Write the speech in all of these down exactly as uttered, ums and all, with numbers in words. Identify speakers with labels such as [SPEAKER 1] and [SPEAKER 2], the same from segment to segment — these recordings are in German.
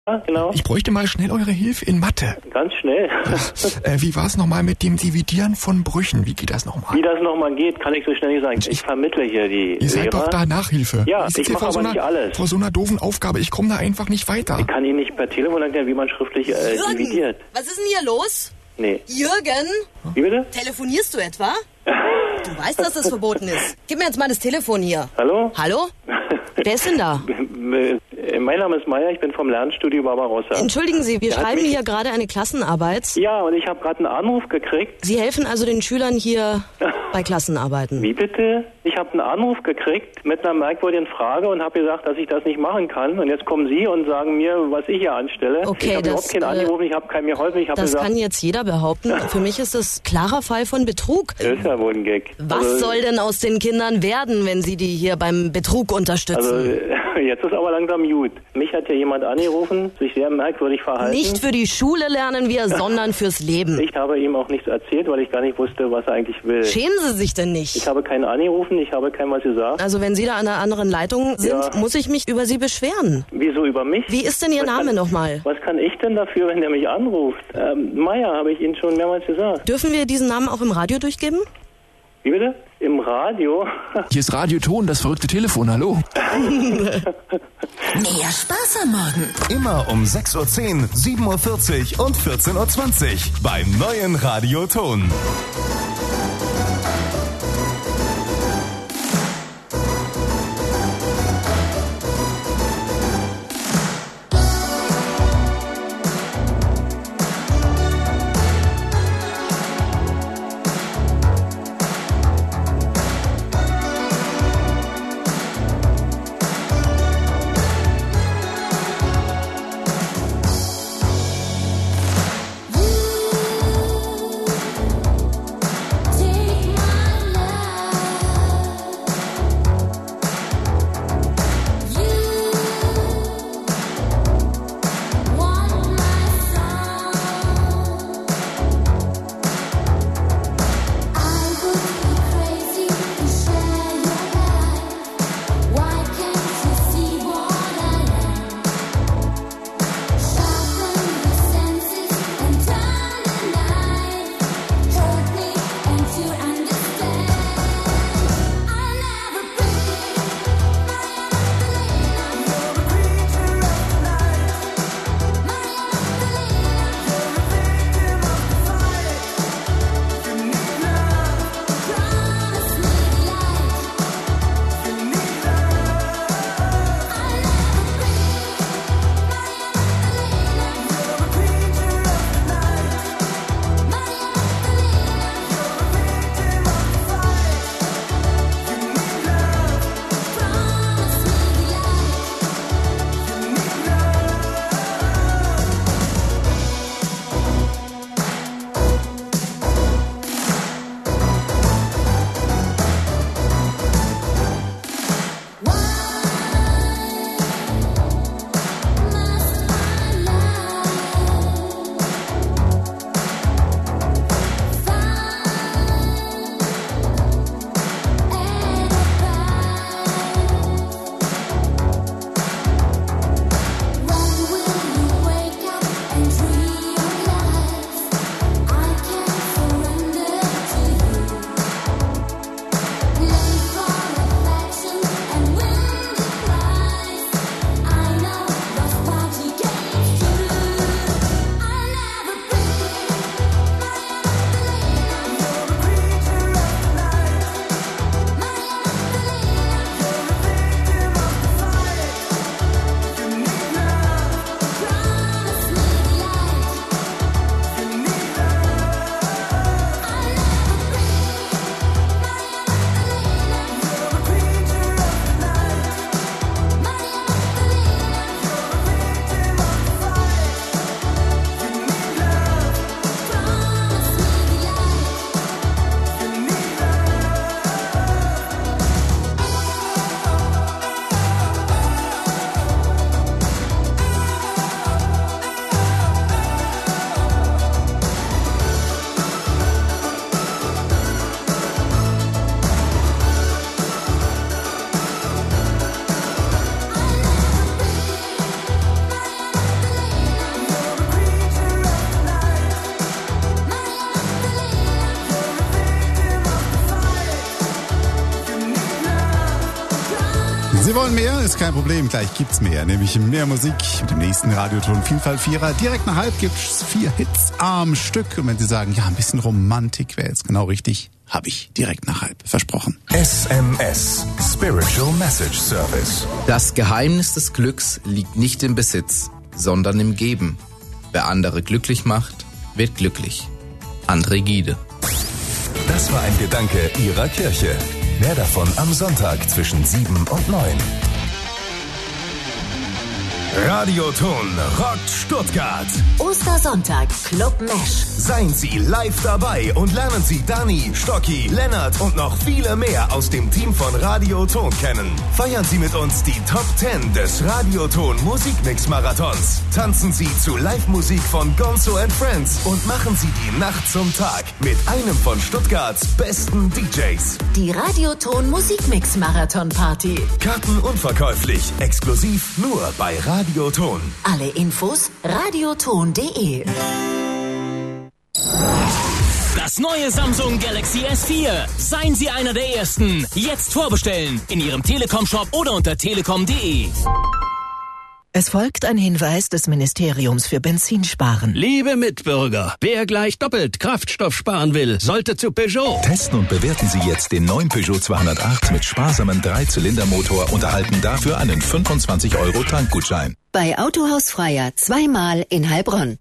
[SPEAKER 1] Ja, genau.
[SPEAKER 2] Ich bräuchte mal schnell eure Hilfe in Mathe.
[SPEAKER 1] Ganz schnell.
[SPEAKER 2] Ja, äh, wie war es nochmal mit dem Dividieren von Brüchen? Wie geht das nochmal?
[SPEAKER 1] Wie das nochmal geht, kann ich so schnell nicht sagen. Ich, ich vermittle hier die
[SPEAKER 2] Ihr seid
[SPEAKER 1] Lehrer.
[SPEAKER 2] doch da Nachhilfe.
[SPEAKER 1] Ja,
[SPEAKER 2] ich
[SPEAKER 1] ich mache aber
[SPEAKER 2] so
[SPEAKER 1] nicht alles.
[SPEAKER 2] Vor so einer doofen Aufgabe, ich komme da einfach nicht weiter.
[SPEAKER 1] Ich kann Ihnen nicht per Telefon erklären, wie man schriftlich äh,
[SPEAKER 3] Jürgen,
[SPEAKER 1] dividiert.
[SPEAKER 3] was ist denn hier los?
[SPEAKER 1] Nee.
[SPEAKER 3] Jürgen,
[SPEAKER 1] Wie bitte?
[SPEAKER 3] telefonierst du etwa? Du weißt, dass das verboten ist. Gib mir jetzt mal das Telefon hier.
[SPEAKER 1] Hallo?
[SPEAKER 3] Hallo? Wer ist denn da?
[SPEAKER 1] Mein Name ist Meier, ich bin vom Lernstudio Barbarossa.
[SPEAKER 3] Entschuldigen Sie, wir
[SPEAKER 1] Der hat
[SPEAKER 3] schreiben
[SPEAKER 1] mich-
[SPEAKER 3] hier gerade eine Klassenarbeit.
[SPEAKER 1] Ja, und ich habe gerade einen Anruf gekriegt.
[SPEAKER 3] Sie helfen also den Schülern hier bei Klassenarbeiten.
[SPEAKER 1] Wie bitte? Ich habe einen Anruf gekriegt mit einer merkwürdigen Frage und habe gesagt, dass ich das nicht machen kann. Und jetzt kommen Sie und sagen mir, was ich hier anstelle.
[SPEAKER 3] Okay,
[SPEAKER 1] ich habe
[SPEAKER 3] das,
[SPEAKER 1] überhaupt keinen
[SPEAKER 3] äh,
[SPEAKER 1] angerufen, ich habe keinen mir geholfen. Ich habe
[SPEAKER 3] Das
[SPEAKER 1] gesagt,
[SPEAKER 3] kann jetzt jeder behaupten. Für mich ist das klarer Fall von Betrug.
[SPEAKER 1] das ist ja wohl ein Gag.
[SPEAKER 3] Was
[SPEAKER 1] also,
[SPEAKER 3] soll denn aus den Kindern werden, wenn Sie die hier beim Betrug unterstützen?
[SPEAKER 1] Also jetzt ist aber langsam gut. Mich hat ja jemand angerufen, sich sehr merkwürdig verhalten.
[SPEAKER 3] Nicht für die Schule lernen wir, sondern fürs Leben.
[SPEAKER 1] Ich habe ihm auch nichts erzählt, weil ich gar nicht wusste, was er eigentlich will.
[SPEAKER 3] Schämen Sie sich denn
[SPEAKER 1] Ich
[SPEAKER 3] nicht?
[SPEAKER 1] habe keinen angerufen, ich habe keinem was gesagt.
[SPEAKER 3] Also wenn Sie da an einer anderen Leitung sind,
[SPEAKER 1] Ja.
[SPEAKER 3] muss ich mich über Sie beschweren.
[SPEAKER 1] Wieso über mich?
[SPEAKER 3] Wie ist denn Ihr
[SPEAKER 1] Was
[SPEAKER 3] Name
[SPEAKER 1] kann-
[SPEAKER 3] nochmal?
[SPEAKER 1] Was kann ich denn dafür, wenn der mich anruft? Ähm, Meier, habe ich Ihnen schon mehrmals gesagt.
[SPEAKER 3] Dürfen wir diesen Namen auch im Radio durchgeben?
[SPEAKER 1] Wie bitte? Im Radio?
[SPEAKER 2] Hier ist Radioton, das verrückte Telefon, hallo.
[SPEAKER 4] Mehr Spaß am Morgen.
[SPEAKER 5] Immer um sechs Uhr zehn, sieben Uhr vierzig und vierzehn Uhr zwanzig beim neuen Radioton.
[SPEAKER 4] Sie wollen mehr? Ist kein Problem. Gleich gibt's mehr. Nämlich mehr Musik mit dem nächsten Radioton Vielfalt Vierer. Direkt nach halb gibt's vier Hits am Stück. Und wenn Sie sagen, ja, ein bisschen Romantik wäre jetzt genau richtig, habe ich direkt nach halb versprochen.
[SPEAKER 5] S M S, Spiritual Message Service.
[SPEAKER 6] Das Geheimnis des Glücks liegt nicht im Besitz, sondern im Geben. Wer andere glücklich macht, wird glücklich. André Gide.
[SPEAKER 5] Das war ein Gedanke Ihrer Kirche. Mehr davon am Sonntag zwischen sieben und neun. Radioton rockt Stuttgart.
[SPEAKER 7] Ostersonntag, Club Mesh.
[SPEAKER 5] Seien Sie live dabei und lernen Sie Dani, Stocki, Lennart und noch viele mehr aus dem Team von Radioton kennen. Feiern Sie mit uns die Top zehn des Radioton Musikmix-Marathons. Tanzen Sie zu Live-Musik von Gonzo and Friends und machen Sie die Nacht zum Tag mit einem von Stuttgarts besten D Js.
[SPEAKER 7] Die Radioton Musikmix-Marathon Party.
[SPEAKER 5] Karten unverkäuflich, exklusiv nur bei Radioton. Radioton.
[SPEAKER 7] Alle Infos radioton punkt de.
[SPEAKER 8] Das neue Samsung Galaxy S vier. Seien Sie einer der Ersten. Jetzt vorbestellen in Ihrem Telekom-Shop oder unter telekom punkt de.
[SPEAKER 9] Es folgt ein Hinweis des Ministeriums für Benzinsparen.
[SPEAKER 10] Liebe Mitbürger, wer gleich doppelt Kraftstoff sparen will, sollte zu Peugeot.
[SPEAKER 11] Testen und bewerten Sie jetzt den neuen Peugeot zweihundertacht mit sparsamen Dreizylindermotor und erhalten dafür einen fünfundzwanzig Euro Tankgutschein.
[SPEAKER 12] Bei Autohaus Freier zweimal in Heilbronn.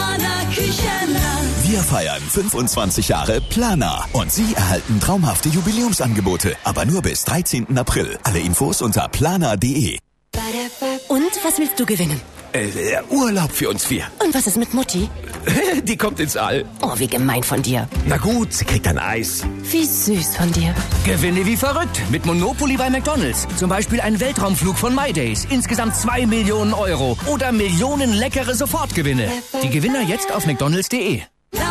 [SPEAKER 13] Wir feiern fünfundzwanzig Jahre Planer und Sie erhalten traumhafte Jubiläumsangebote, aber nur bis dreizehnten April. Alle Infos unter planer punkt de.
[SPEAKER 14] Und was willst du gewinnen?
[SPEAKER 15] Äh, Urlaub für uns vier.
[SPEAKER 14] Und was ist mit Mutti?
[SPEAKER 15] Die kommt ins All.
[SPEAKER 14] Oh, wie gemein von dir.
[SPEAKER 15] Na gut, sie kriegt ein Eis.
[SPEAKER 14] Wie süß von dir.
[SPEAKER 8] Gewinne wie verrückt mit Monopoly bei McDonald's. Zum Beispiel ein Weltraumflug von MyDays. Insgesamt zwei Millionen Euro. Oder Millionen leckere Sofortgewinne. Die Gewinner jetzt auf mcdonalds punkt de.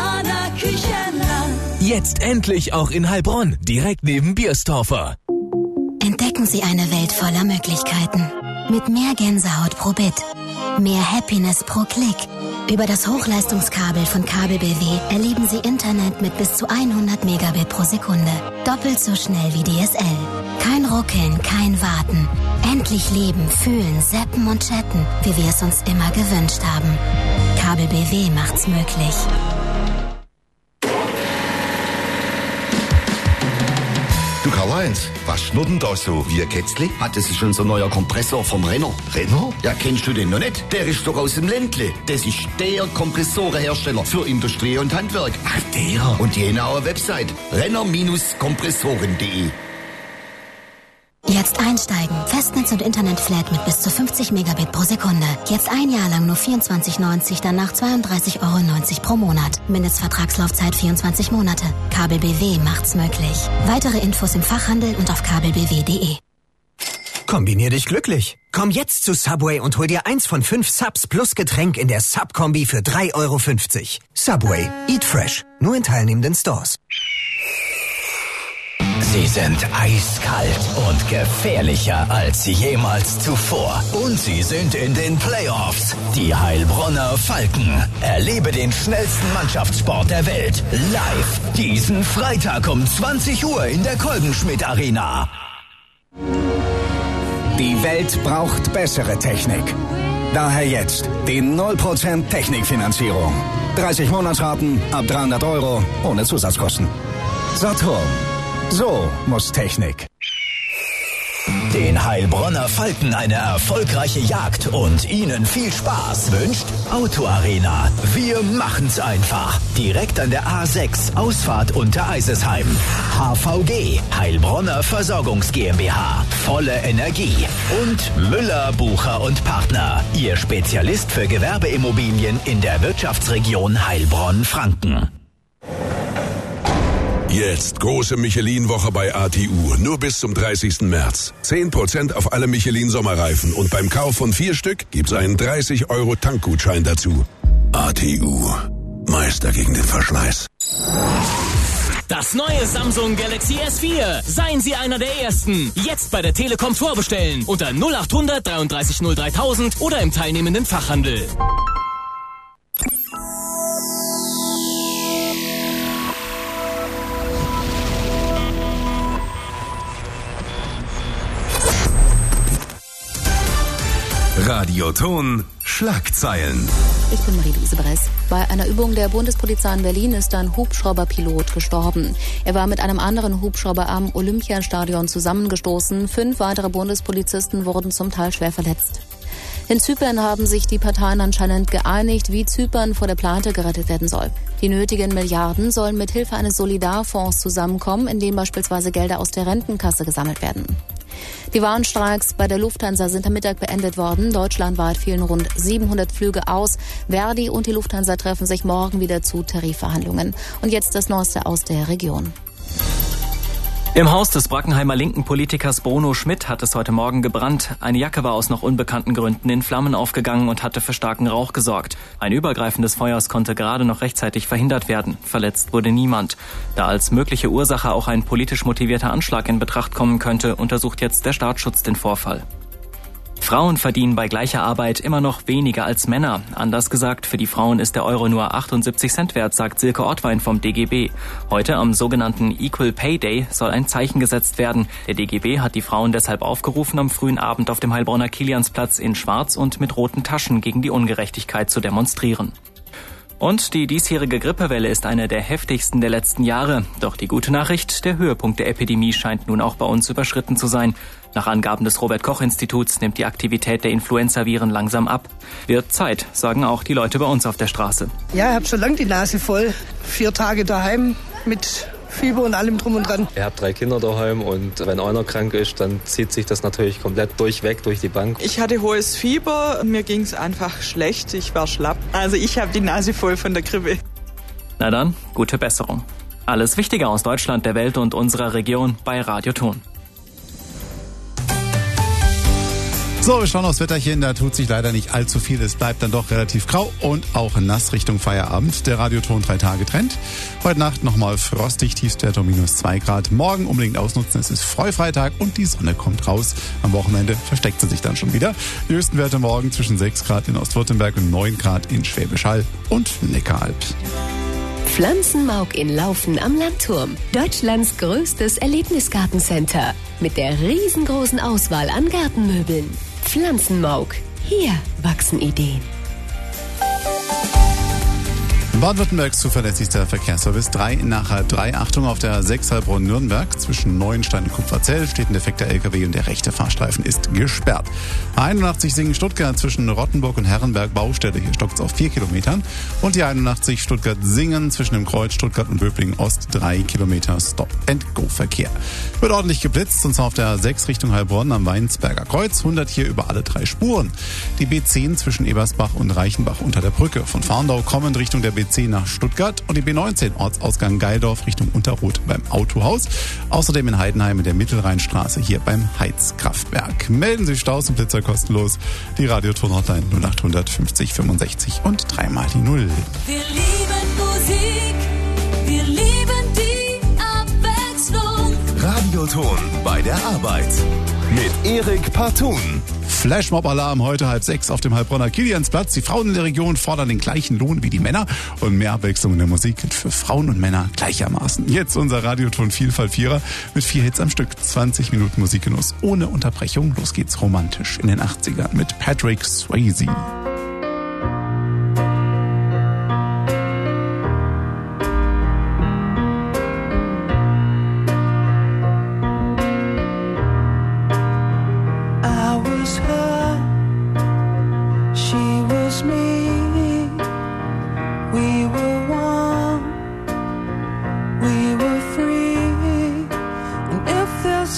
[SPEAKER 16] Jetzt endlich auch in Heilbronn, direkt neben Bierstorfer.
[SPEAKER 17] Entdecken Sie eine Welt voller Möglichkeiten. Mit mehr Gänsehaut pro Bit. Mehr Happiness pro Klick. Über das Hochleistungskabel von Kabel B W erleben Sie Internet mit bis zu hundert Megabit pro Sekunde. Doppelt so schnell wie D S L. Kein Ruckeln, kein Warten. Endlich leben, fühlen, zappen und chatten, wie wir es uns immer gewünscht haben. Kabel B W macht's möglich.
[SPEAKER 18] Du Karl-Heinz, was schnurrt denn da so wie ein Kätzli? Hat das ist schon so ein neuer Kompressor vom Renner. Renner? Ja, kennst du den noch nicht? Der ist doch aus dem Ländle. Das ist der Kompressorenhersteller für Industrie und Handwerk. Ach, der? Und die genaue Website renner Bindestrich kompressoren punkt de.
[SPEAKER 17] Jetzt einsteigen. Festnetz und Internetflat mit bis zu fünfzig Megabit pro Sekunde. Jetzt ein Jahr lang nur vierundzwanzig neunzig, danach zweiunddreißig Euro neunzig pro Monat. Mindestvertragslaufzeit vierundzwanzig Monate. Kabel B W macht's möglich. Weitere Infos im Fachhandel und auf kabel b w punkt de.
[SPEAKER 19] Kombinier dich glücklich. Komm jetzt zu Subway und hol dir eins von fünf Subs plus Getränk in der Sub-Kombi für drei Euro fünfzig. Subway. Eat fresh. Nur in teilnehmenden Stores.
[SPEAKER 20] Sie sind eiskalt und gefährlicher als jemals zuvor. Und sie sind in den Playoffs. Die Heilbronner Falken. Erlebe den schnellsten Mannschaftssport der Welt. Live. Diesen Freitag um zwanzig Uhr in der Kolbenschmidt Arena.
[SPEAKER 21] Die Welt braucht bessere Technik. Daher jetzt die null Prozent Technikfinanzierung. dreißig Monatsraten ab dreihundert Euro ohne Zusatzkosten. Saturn. So muss Technik.
[SPEAKER 20] Den Heilbronner Falken eine erfolgreiche Jagd und Ihnen viel Spaß wünscht Auto Arena. Wir machen's einfach. Direkt an der A sechs, Ausfahrt unter Eisesheim. H V G, Heilbronner Versorgungs GmbH. Volle Energie. Und Müller, Bucher und Partner. Ihr Spezialist für Gewerbeimmobilien in der Wirtschaftsregion Heilbronn-Franken.
[SPEAKER 22] Jetzt große Michelin-Woche bei A T U. Nur bis zum dreißigsten März. zehn Prozent auf alle Michelin-Sommerreifen. Und beim Kauf von vier Stück gibt's einen dreißig Euro Tankgutschein dazu. A T U. Meister gegen den Verschleiß.
[SPEAKER 8] Das neue Samsung Galaxy S vier. Seien Sie einer der Ersten. Jetzt bei der Telekom vorbestellen. Unter null achthundert dreiunddreißig null dreitausend oder im teilnehmenden Fachhandel.
[SPEAKER 5] Radioton Schlagzeilen.
[SPEAKER 1] Ich bin Marie-Louise Bress. Bei einer Übung der Bundespolizei in Berlin ist ein Hubschrauberpilot gestorben. Er war mit einem anderen Hubschrauber am Olympiastadion zusammengestoßen. Fünf weitere Bundespolizisten wurden zum Teil schwer verletzt. In Zypern haben sich die Parteien anscheinend geeinigt, wie Zypern vor der Pleite gerettet werden soll. Die nötigen Milliarden sollen mit Hilfe eines Solidarfonds zusammenkommen, in dem beispielsweise Gelder aus der Rentenkasse gesammelt werden. Die Warnstreiks bei der Lufthansa sind am Mittag beendet worden. Deutschlandweit fielen rund siebenhundert Flüge aus. Verdi und die Lufthansa treffen sich morgen wieder zu Tarifverhandlungen. Und jetzt das Neueste aus der Region.
[SPEAKER 3] Im Haus des Brackenheimer linken Politikers Bruno Schmidt hat es heute Morgen gebrannt. Eine Jacke war aus noch unbekannten Gründen in Flammen aufgegangen und hatte für starken Rauch gesorgt. Ein Übergreifen des Feuers konnte gerade noch rechtzeitig verhindert werden. Verletzt wurde niemand. Da als mögliche Ursache auch ein politisch motivierter Anschlag in Betracht kommen könnte, untersucht jetzt der Staatsschutz den Vorfall. Frauen verdienen bei gleicher Arbeit immer noch weniger als Männer. Anders gesagt, für die Frauen ist der Euro nur achtundsiebzig Cent wert, sagt Silke Ortwein vom D G B. Heute am sogenannten Equal Pay Day soll ein Zeichen gesetzt werden. Der D G B hat die Frauen deshalb aufgerufen, am frühen Abend auf dem Heilbronner Kiliansplatz in Schwarz und mit roten Taschen gegen die Ungerechtigkeit zu demonstrieren. Und die diesjährige Grippewelle ist eine der heftigsten der letzten Jahre. Doch die gute Nachricht, der Höhepunkt der Epidemie scheint nun auch bei uns überschritten zu sein. Nach Angaben des Robert-Koch-Instituts nimmt die Aktivität der Influenza-Viren langsam ab. Wird Zeit, sagen auch die Leute bei uns auf der Straße.
[SPEAKER 23] Ja, ich habe schon lange die Nase voll. Vier Tage daheim mit Fieber und allem drum und dran.
[SPEAKER 24] Ich habe drei Kinder daheim und wenn einer krank ist, dann zieht sich das natürlich komplett durchweg durch die Bank.
[SPEAKER 25] Ich hatte hohes Fieber, mir ging es einfach schlecht, ich war schlapp. Also ich habe die Nase voll von der Grippe.
[SPEAKER 3] Na dann, gute Besserung. Alles Wichtige aus Deutschland, der Welt und unserer Region bei Radioton.
[SPEAKER 4] So, wir schauen aufs Wetterchen, da tut sich leider nicht allzu viel. Es bleibt dann doch relativ grau und auch nass Richtung Feierabend. Der Radioton drei Tage Trend. Heute Nacht nochmal frostig, Tiefstwerte um minus zwei Grad. Morgen unbedingt ausnutzen, es ist Freufreitag und die Sonne kommt raus. Am Wochenende versteckt sie sich dann schon wieder. Die höchsten Werte morgen zwischen sechs Grad in Ostwürttemberg und neun Grad in Schwäbisch Hall und Neckaralb.
[SPEAKER 12] Pflanzenmauk in Laufen am Landturm. Deutschlands größtes Erlebnisgartencenter. Mit der riesengroßen Auswahl an Gartenmöbeln. Pflanzenmauk. Hier wachsen Ideen.
[SPEAKER 4] Baden-Württembergs zuverlässigster Verkehrsservice drei nach halb drei. Achtung auf der sechs Heilbronn-Nürnberg. Zwischen Neuenstein und Kupferzell steht ein defekter L K W und der rechte Fahrstreifen ist gesperrt. einundachtzig Singen-Stuttgart zwischen Rottenburg und Herrenberg Baustelle. Hier stockt es auf vier Kilometern. Und die einundachtzig Stuttgart-Singen zwischen dem Kreuz Stuttgart und Böblingen-Ost drei Kilometer Stop-and-Go-Verkehr. Wird ordentlich geblitzt und zwar auf der sechs Richtung Heilbronn am Weinsberger Kreuz. hundert hier über alle drei Spuren. Die B zehn zwischen Ebersbach und Reichenbach unter der Brücke. Von Farndau kommend Richtung der B zehn nach Stuttgart und die B neunzehn Ortsausgang Geildorf Richtung Unterroth beim Autohaus. Außerdem in Heidenheim in der Mittelrheinstraße hier beim Heizkraftwerk. Melden Sie Staus und Blitzer kostenlos. Die Radioton-Hotline null acht fünfzig fünfundsechzig und dreimal die Null.
[SPEAKER 26] Wir lieben Musik, wir lieben die Abwechslung.
[SPEAKER 5] Radioton bei der Arbeit mit Erik Partun.
[SPEAKER 4] Flashmob-Alarm heute halb sechs auf dem Heilbronner Kiliansplatz. Die Frauen in der Region fordern den gleichen Lohn wie die Männer und mehr Abwechslung in der Musik gilt für Frauen und Männer gleichermaßen. Jetzt unser Radioton Vielfalt-Vierer mit vier Hits am Stück, zwanzig Minuten Musikgenuss ohne Unterbrechung. Los geht's romantisch in den achtzigern mit Patrick Swayze.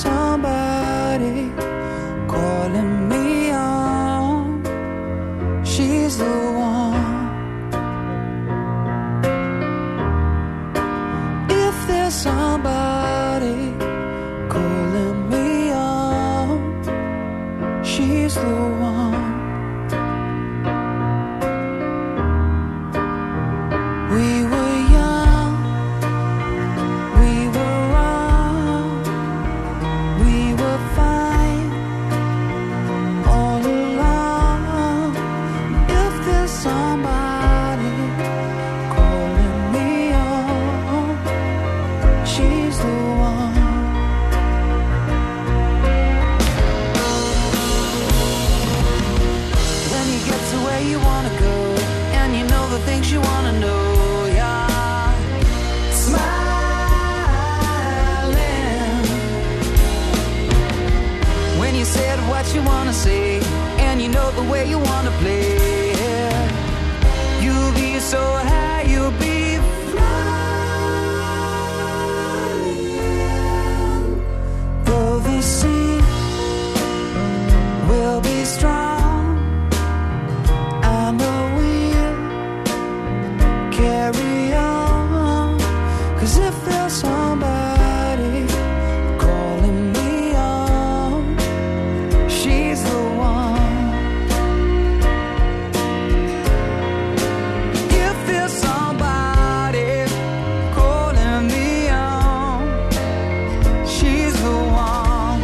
[SPEAKER 27] Somebody calling me on.
[SPEAKER 2] wanna go, and you know the things you wanna know, yeah. Smiling when you said what you wanna say, and you know the way you wanna play. You'll be so high, you'll be flying. Though the sea will be strong, I know we'll carry on. 'Cause if there's somebody calling me on, she's the one. If there's somebody calling me on, she's the one.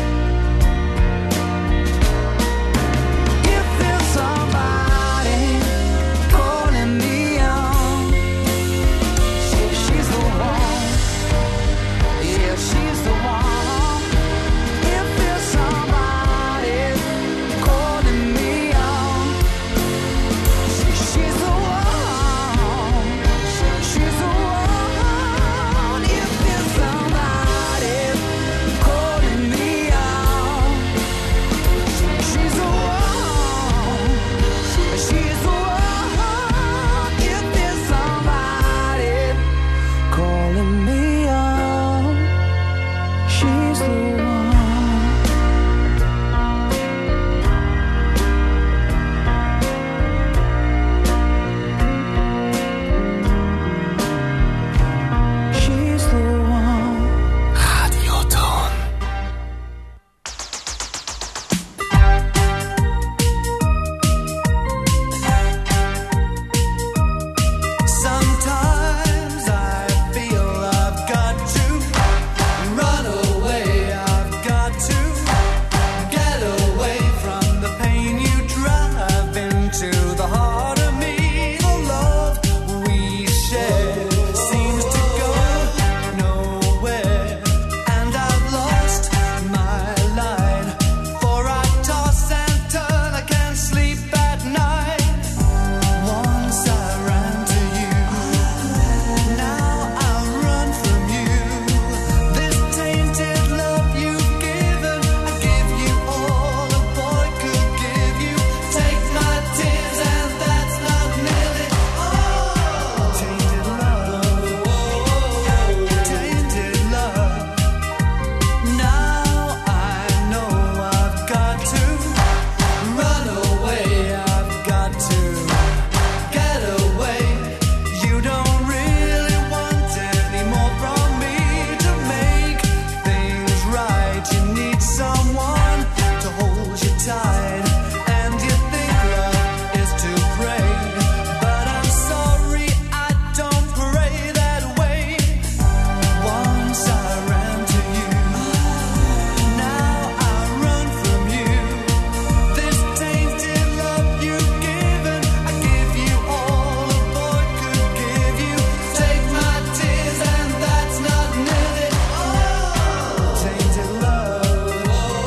[SPEAKER 2] If there's somebody calling me on, she- she's the one. Yeah, she's the one. If there's somebody calling me on, she- she's the one. She's the one. If there's somebody calling me on, she's the one. She's the one. If there's somebody calling me on, she's the one. She's the one.
[SPEAKER 6] Radioton.
[SPEAKER 2] Sometimes I feel I've got to run away. I've got to get away from the pain you drive into the heart of me. The love we share seems to go nowhere, and I've lost my line. For I toss and turn, I can't sleep at night. Once I ran to you, now I run from you. This tainted love you've given, I give you all a boy could give you. Take my tears and that's not nearly all. Tainted love, tainted love. Now I know I've got to run away. I've got to get away. You don't really want any more from me to make things right. You need someone to hold you tight, and you think love is to pray, but I'm sorry I don't pray that way. Once I ran to you, now I run from you. This tainted love you've given, I give you all a boy could give you. Take my tears and that's not nearly all. Tainted love,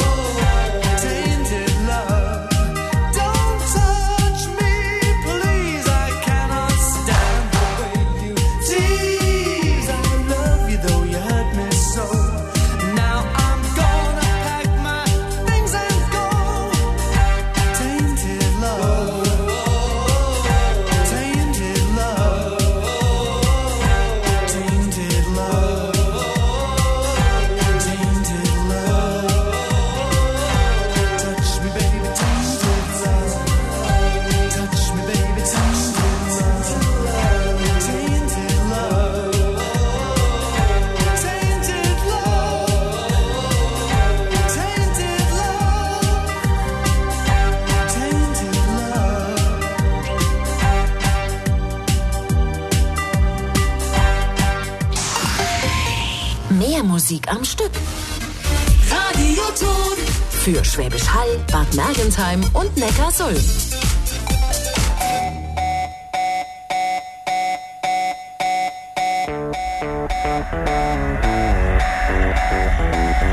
[SPEAKER 2] tainted love. Don't touch me, please. I cannot stand the way you tease. I love you though you hurt me so. Now I'm gonna pack my things and go. Tainted love, tainted love, tainted love, tainted love. Touch me, baby, tainted love. Touch me, baby, tainted love. Tainted love, tainted love, tainted love, tainted love.
[SPEAKER 14] Mehr Musik am Stück.
[SPEAKER 26] Radioton.
[SPEAKER 14] Für Schwäbisch Hall, Bad Mergentheim und Neckarsulm.